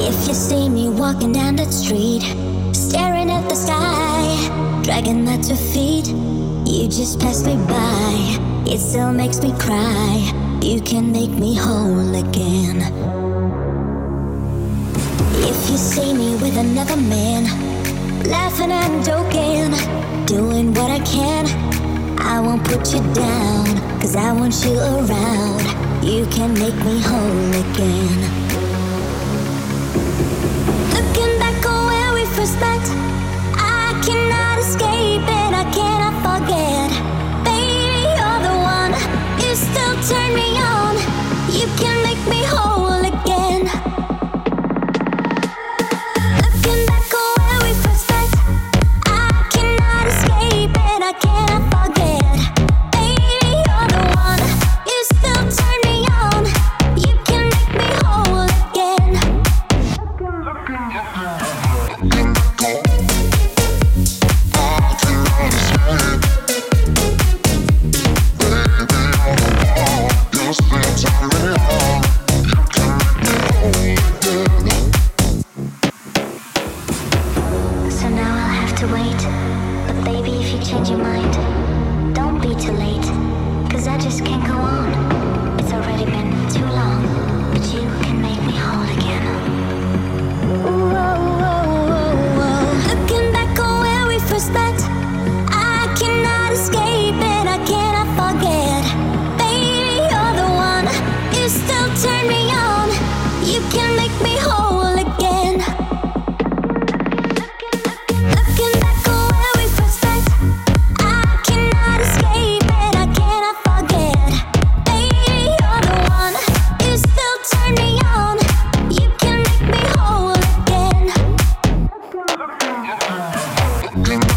If you see me walking down the street, staring at the sky, dragging my 2 feet, you just pass me by. It still makes me cry. You can make me whole again. If you see me with another man, laughing and joking, doing what I can, I won't put you down, 'cause I want you around. You can make me whole again. Looking back on where we first met, I cannot escape it, I cannot forget. Baby, you're the one, you still turn me on. You can make me whole again. Looking back on where we first met, I cannot escape it, I cannot forget. Baby, you're the one, you still turn me on. You can make me whole again. So now I'll have to wait. But baby, if you change your mind, don't be too late. 'Cause I just can't go on. It's already been too long. But you can make me whole again. Looking back on where we first met, I cannot escape it, I cannot forget. Baby, you're the one, you still turn me on. You can make me whole again. Looking back on where we first met, I cannot escape it, I cannot forget. Baby, you're the one, you still turn me on. You can make me whole again.